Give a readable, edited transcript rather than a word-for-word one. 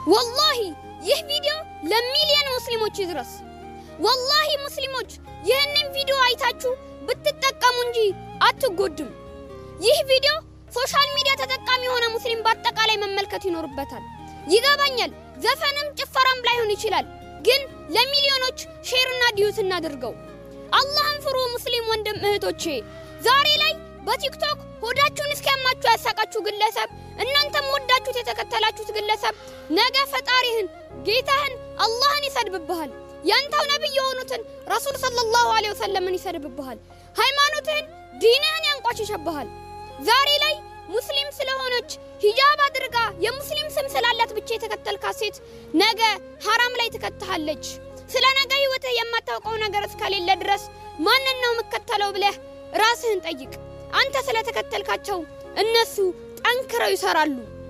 والله ይህ ቪዲዮ ለሚሊዮን ሙስሊሞች ይድረስ والله ሙስሊሞች ይህንን ቪዲዮ አይታችሁ ብትጠቀሙ እንጂ አትጎዱም ይህ ቪዲዮ ሶሻል ሚዲያ ተጠቃሚ ሆነ ሙስሊም በአጠቃላይ መመልከት ይኖርበታል ይገባኛል ዘፈንም ጭፈራም ላይሆን ይችላል ግን ለሚሊዮኖች ሼርና ዲዩት እናድርገው አላህን ፍሩ ሙስሊም ወንድም እህቶቼ ዛሬ ላይ በቲክቶክ ሆዳችሁን እስከማችሁ ያሳቃችሁ ግለሰብ እናንተም ወዳችሁት የተከተላችሁት ግለሰብ ነገ ፈጣሪህን ጌታህን አላህን ይሰድብብሃል ያንተው ነብይ የሆኑትን ረሱል ሰለላሁ ዐለይሂ ወሰለም ይሰድብብሃል ሃይማኖትህን ዲንህን ያንቋሽሽብሃል ዛሬ ላይ ሙስሊም ስለሆነች ሂጃብ አድርጋ የሙስሊም ስም ስላላት ብቻ የተከተልካት ሴት ነገ حرام ላይ ትከተሃለች ስለ ነገ ህይወት የማታውቀው ነገር እስከሌለ ድረስ ማንን ነው መከተለው ብለህ ራስህን ጠይቅ አንተ ስለተከተልካቸው እነሱ ጠንክረው ይሰራሉ